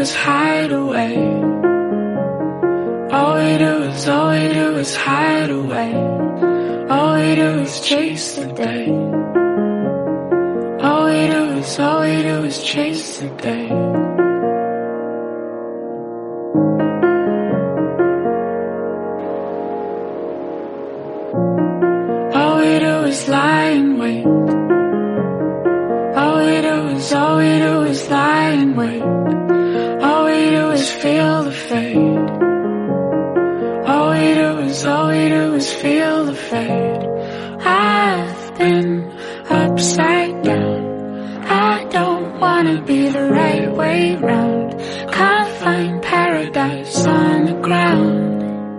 is hide away. All we do is hide away. All we do is chase the day. All we do is chase the day. All we do is lie in wait. All we do is lie in wait. All we do is feel the fade. All we do is feel the fade. I've been upside down. I don't wanna be the right way round. Can't find paradise on the ground.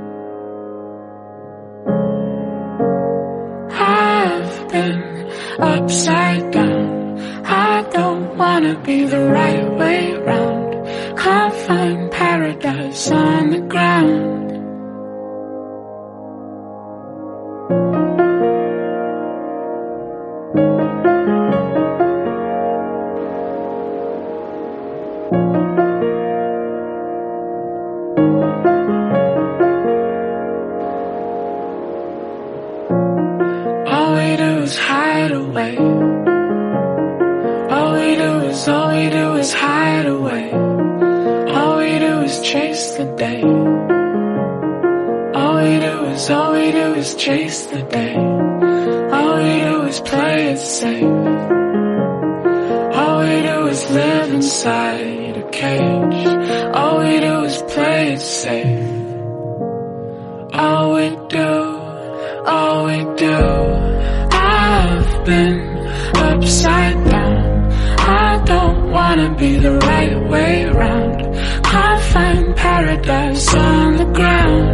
I've been upside down. I don't wanna be the right way round. Can't find paradise on the ground. All we do is hide away. All we do is hide away. All we do is chase the day. All we do is chase the day. All we do is play it safe. All we do is live inside a cage. All we do is play it safe. All we do. I've been upside down. I don't wanna be the right way round. Can't find paradise on the ground.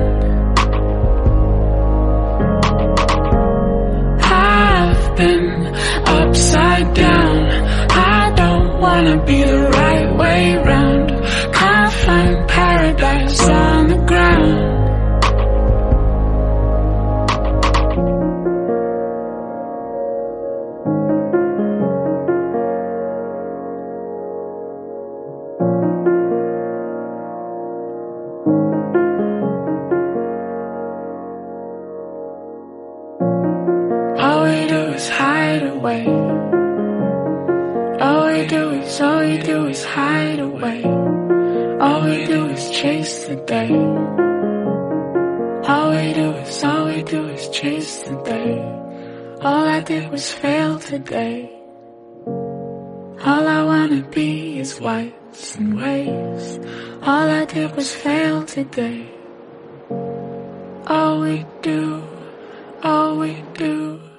I've been upside down. I don't wanna be the right way round. Can't find paradise on the ground. All we do is hide away. All we do is hide away. All we do is chase the day. All we do is chase the day. All I did was fail today. All I wanna be is whites and waves. All I did was fail today. All we do